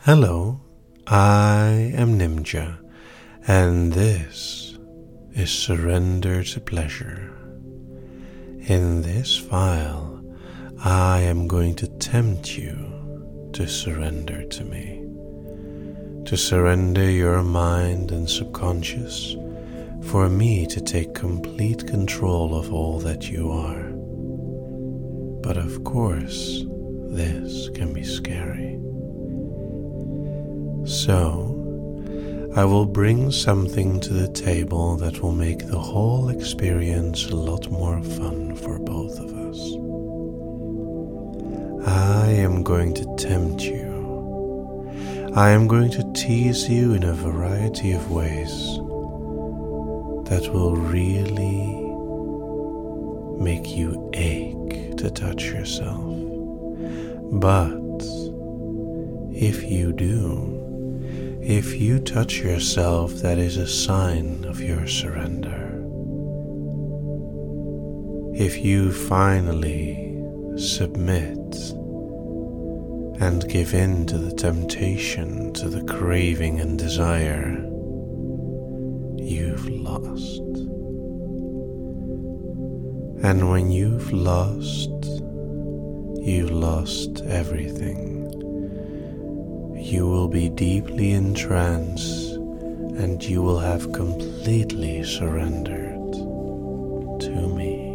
Hello, I am Nimja, and this is Surrender to Pleasure. In this file, I am going to tempt you to surrender to me, to surrender your mind and subconscious for me to take complete control of all that you are. But of course, this can be scary. So, I will bring something to the table that will make the whole experience a lot more fun for both of us. I am going to tempt you. I am going to tease you in a variety of ways that will really make you ache to touch yourself. But if you touch yourself, that is a sign of your surrender. If you finally submit and give in to the temptation, to the craving and desire, you've lost. And when you've lost everything. You will be deeply entranced and you will have completely surrendered to me.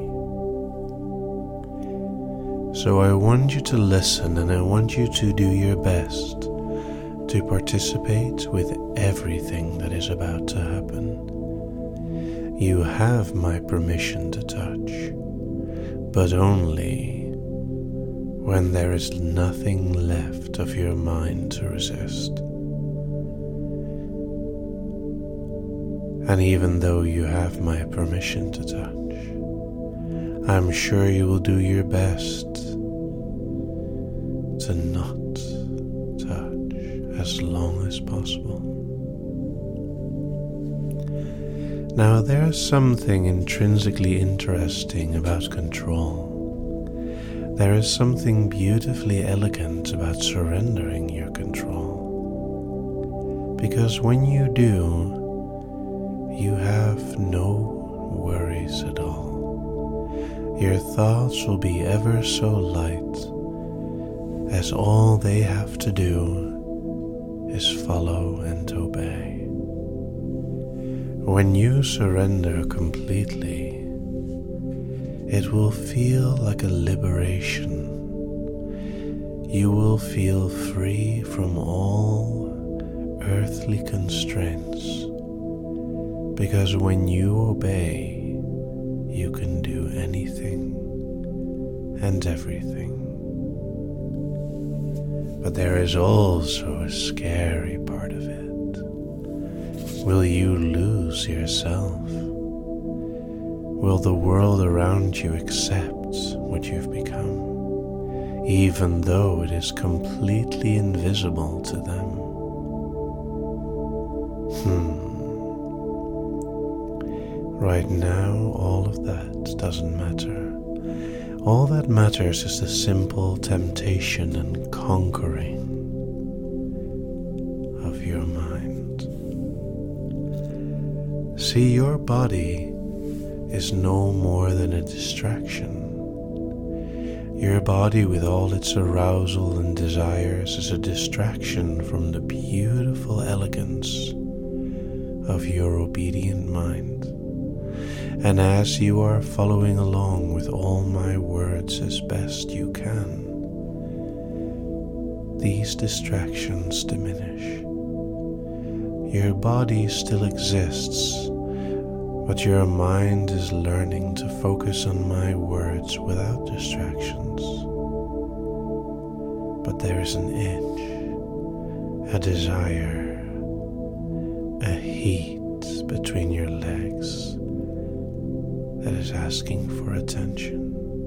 So I want you to listen and I want you to do your best to participate with everything that is about to happen. You have my permission to touch, but only when there is nothing left of your mind to resist. And even though you have my permission to touch, I'm sure you will do your best to not touch as long as possible. Now, there's something intrinsically interesting about control. There is something beautifully elegant about surrendering your control. Because when you do, you have no worries at all. Your thoughts will be ever so light, as all they have to do is follow and obey. When you surrender completely, it will feel like a liberation. You will feel free from all earthly constraints, because when you obey, you can do anything and everything. But there is also a scary part of it. Will you lose yourself? Will the world around you accept what you've become, even though it is completely invisible to them? Right now, all of that doesn't matter. All that matters is the simple temptation and conquering of your mind. See, your body is no more than a distraction. Your body with all its arousal and desires is a distraction from the beautiful elegance of your obedient mind. And as you are following along with all my words as best you can, these distractions diminish. Your body still exists, but your mind is learning to focus on my words without distractions. But there is an itch, a desire, a heat between your legs that is asking for attention.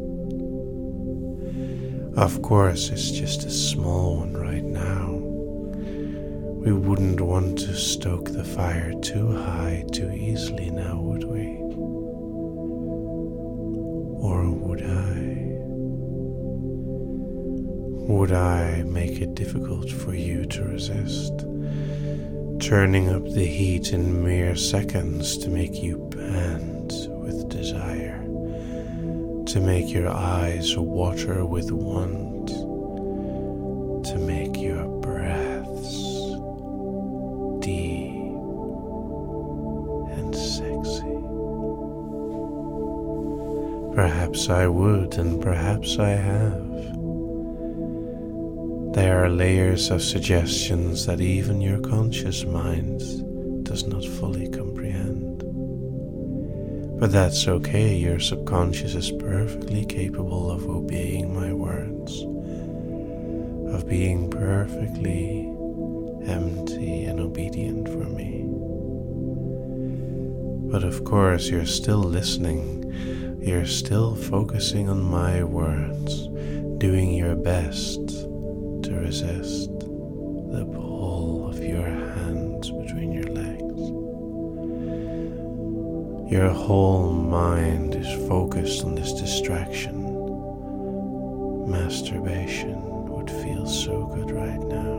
Of course, it's just a small one right now. We wouldn't want to stoke the fire too high too easily now, would we? Or would I? Would I make it difficult for you to resist? Turning up the heat in mere seconds to make you pant with desire, to make your eyes water with want, to make your breaths deep and sexy. Perhaps I would, and perhaps I have. There are layers of suggestions that even your conscious mind does not fully comprehend. But that's okay, your subconscious is perfectly capable of obeying my words, of being perfectly empty and obedient for me. But of course, you're still listening, you're still focusing on my words, doing your best to resist the pull of your hands between your legs. Your whole mind is focused on this distraction. Masturbation would feel so good right now.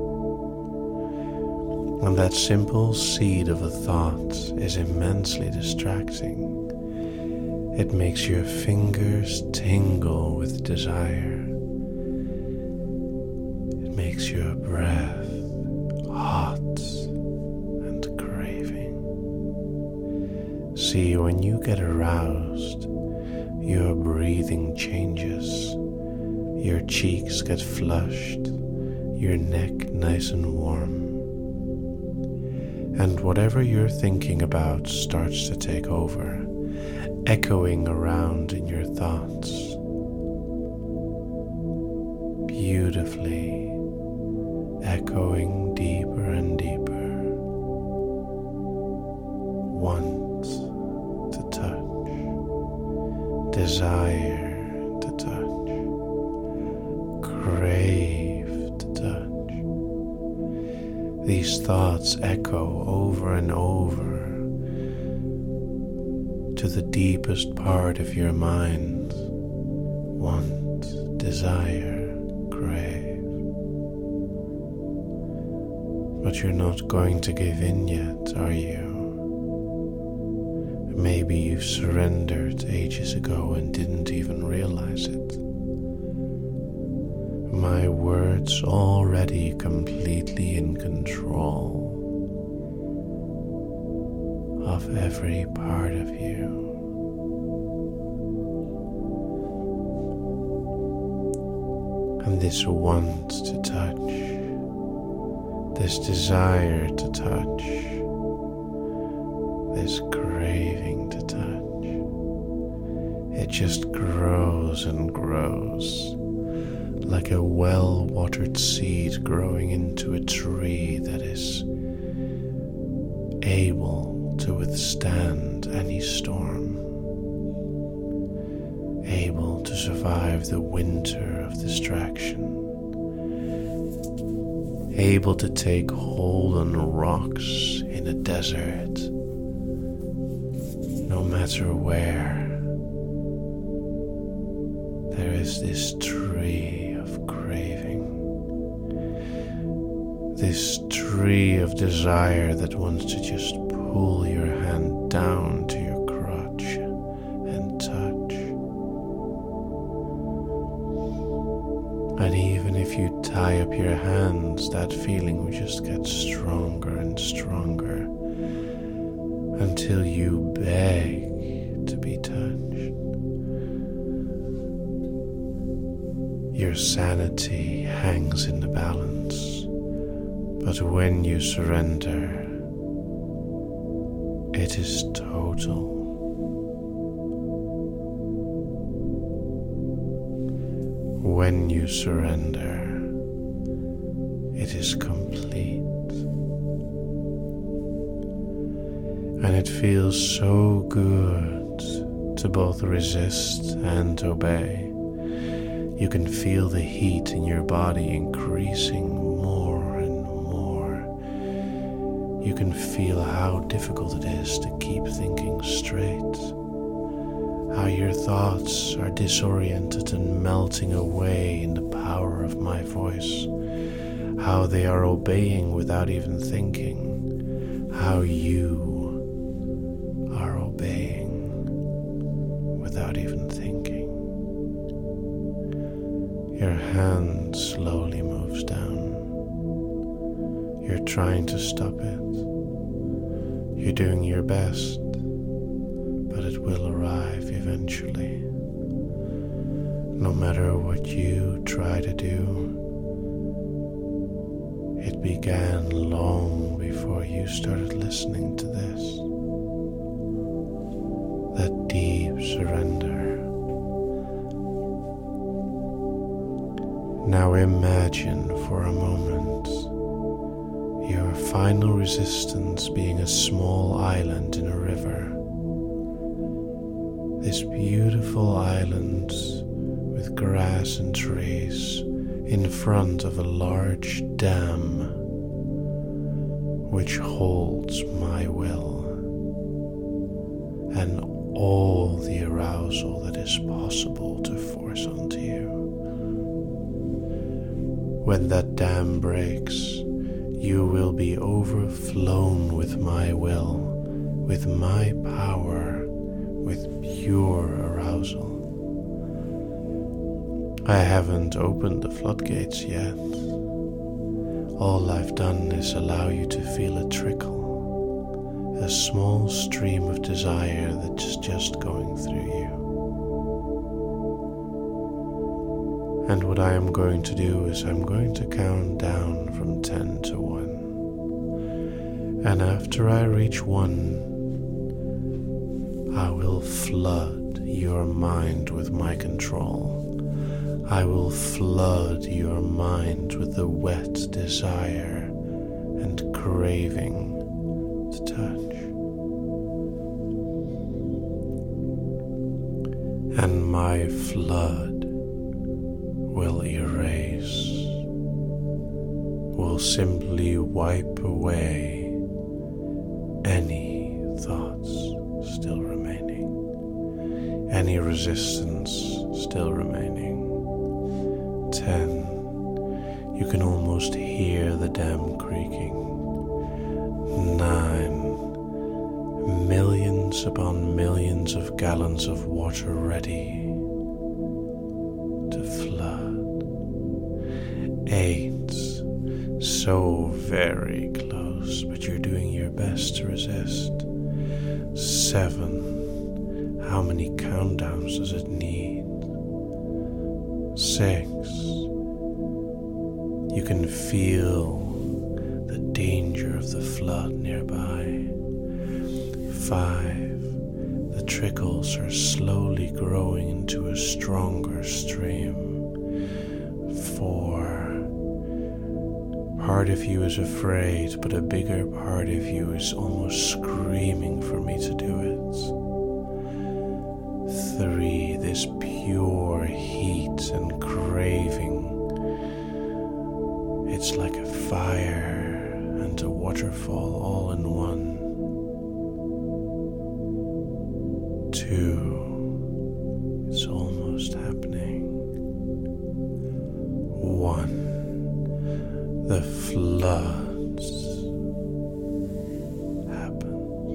And that simple seed of a thought is immensely distracting. It makes your fingers tingle with desire. Makes your breath hot and craving. See, when you get aroused, your breathing changes, your cheeks get flushed, your neck nice and warm, and whatever you're thinking about starts to take over, echoing around in your thoughts, beautifully echoing deeper and deeper. Want to touch, desire to touch, crave to touch. These thoughts echo over and over to the deepest part of your mind. Want, desire, crave. But you're not going to give in yet, are you? Maybe you've surrendered ages ago and didn't even realize it. My words already completely in control of every part of you. And this want to touch, this desire to touch, this craving to touch, it just grows and grows like a well-watered seed growing into a tree that is able to withstand any storm, able to survive the winter of distraction, able to take hold on rocks in a desert, no matter where. There is this tree of craving, this tree of desire that wants to just pull your hand down to your crotch and touch. And even if you tie up your hands, that feeling will just get stronger and stronger until you beg to be touched. Your sanity hangs in the balance, but when you surrender, it is total. When you surrender, it is complete. And it feels so good to both resist and obey. You can feel the heat in your body increasing more and more. You can feel how difficult it is to keep thinking straight, how your thoughts are disoriented and melting away in the power of my voice, how they are obeying without even thinking, how you are obeying without even thinking. Your hand slowly moves down. You're trying to stop it. You're doing your best, but it will arrive eventually. No matter what you try to do, it began long before you started listening to this. That deep surrender. Now imagine for a moment your final resistance being a small island in a river. This beautiful island with grass and trees in front of a large dam which holds my will and all the arousal that is possible to force onto you. When that dam breaks, you will be overflown with my will, with my power, with pure arousal. I haven't opened the floodgates yet. All I've done is allow you to feel a trickle, a small stream of desire that's just going through you. And what I am going to do is I'm going to count down from 10 to 1. And after I reach 1, I will flood your mind with my control. I will flood your mind with the wet desire and craving to touch. And my flood will erase, will simply wipe away any thoughts still remaining, any resistance still remaining. 10. You can almost hear the dam creaking. 9. Millions upon millions of gallons of water ready to flood. 8. So very close, but you're doing your best to resist. 7. How many countdowns does it need? 6. You can feel the danger of the flood nearby. 5. The trickles are slowly growing into a stronger stream. 4. Part of you is afraid, but a bigger part of you is almost screaming for me to do it. 3. This pure heat and craving. It's like a fire and a waterfall all in one. 2. It's almost happening. 1. The floods happens.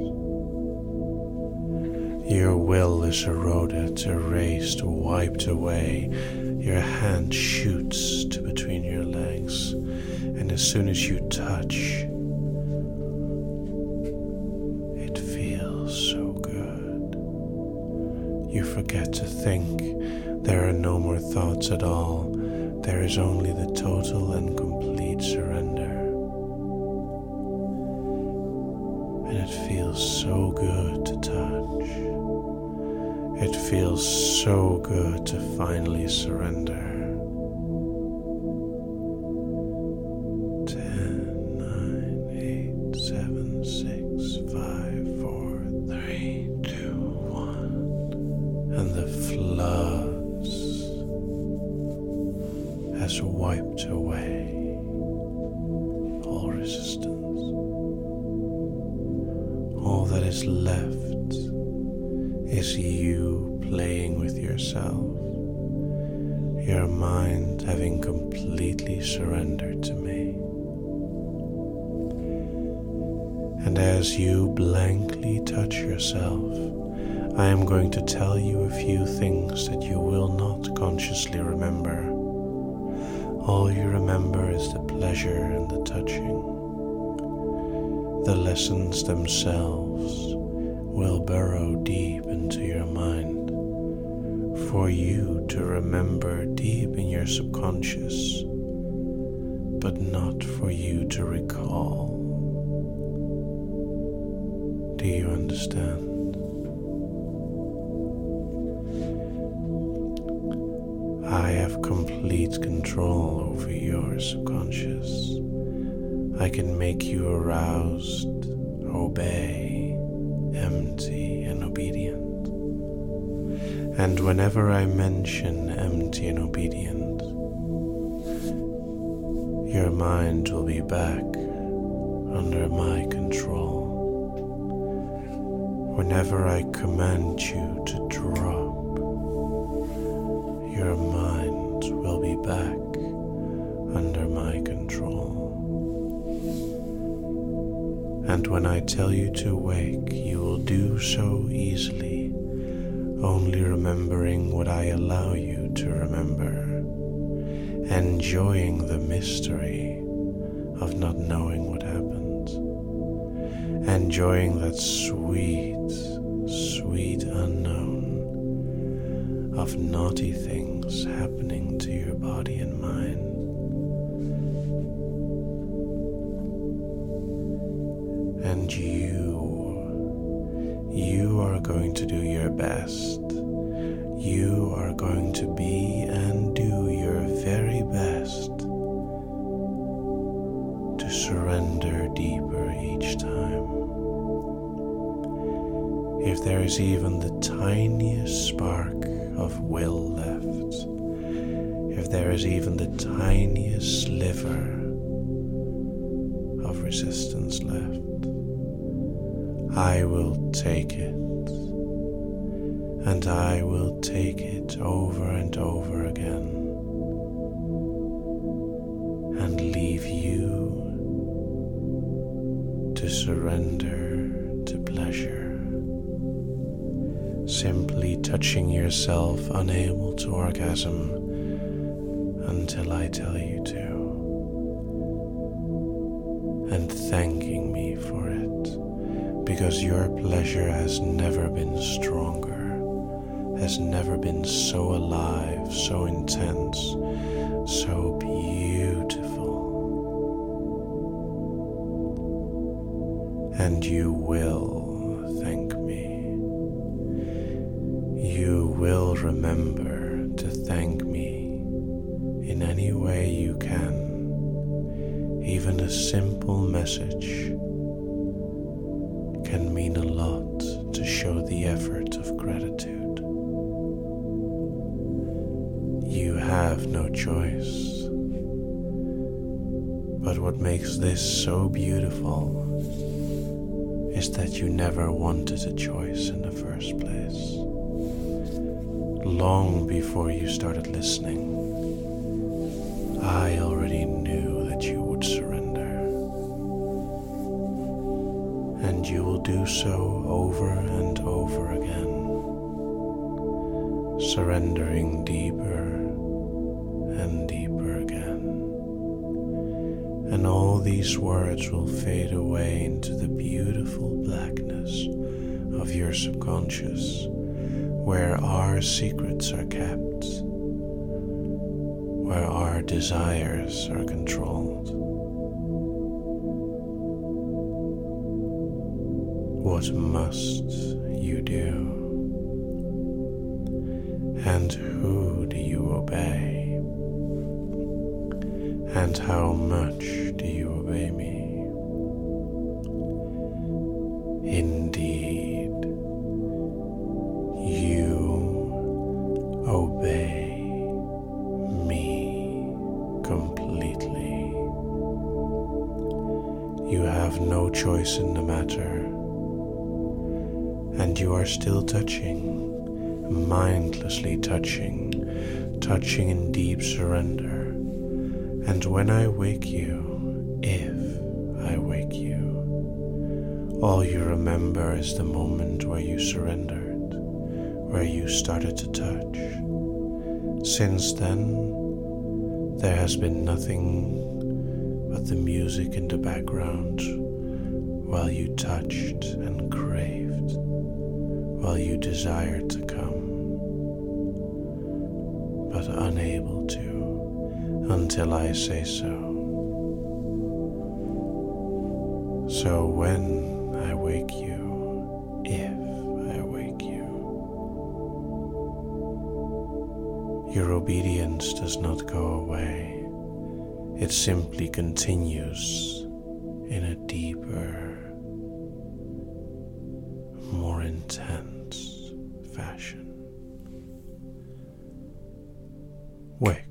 Your will is eroded, erased, wiped away. Your hand shoots to between your legs, and as soon as you touch, it feels so good. You forget to think. There are no more thoughts at all. There is only the total and complete surrender. And it feels so good to touch. It feels so good to finally surrender. 10, 9, 8, 7, 6, 5, 4, 3, 2, 1. And the floods has wiped away all resistance. All that is left is you playing with yourself, your mind having completely surrendered to me. And as you blankly touch yourself, I am going to tell you a few things that you will not consciously remember. All you remember is the pleasure and the touching. The lessons themselves will burrow deep into your mind for you to remember deep in your subconscious, but not for you to recall. Do you understand? I have complete control over your subconscious. I can make you aroused, obey, empty, and obedient. And whenever I mention empty and obedient, your mind will be back under my control. Whenever I command you to drop, your mind will be back under my control. And when I tell you to wake, you will do so easily, only remembering what I allow you to remember, enjoying the mystery of not knowing what happened, enjoying that sweet, sweet unknown of naughty things happening to your body and mind. And you are going to do your best. You are going to be and do your very best to surrender deeper each time. If there is even the tiniest spark of will left, if there is even the tiniest sliver of resistance left, I will take it, and I will take it over and over again, and leave you to surrender to pleasure, simply touching yourself unable to orgasm until I tell you to, and thanking me for it. Because your pleasure has never been stronger, has never been so alive, so intense, so beautiful. And you will thank me. You will remember to thank me in any way you can. Even a simple message can mean a lot to show the effort of gratitude. You have no choice. But what makes this so beautiful is that you never wanted a choice in the first place. Long before you started listening, I already knew that you would surrender. And you will do so over and over again, surrendering deeper and deeper again. And all these words will fade away into the beautiful blackness of your subconscious, where our secrets are kept, where our desires are controlled. What must you do? And who do you obey? And how much do you obey me? Indeed, you obey me completely. You have no choice in the matter. And you are still touching mindlessly touching in deep surrender. And when I wake you, if I wake you, all you remember is the moment where you surrendered, where you started to touch. Since then, there has been nothing but the music in the background while you touched and craved, while you desired to come, but unable to until I say so. So when I wake you, if I wake you, your obedience does not go away. It simply continues in a deeper, more intense fashion. Wake.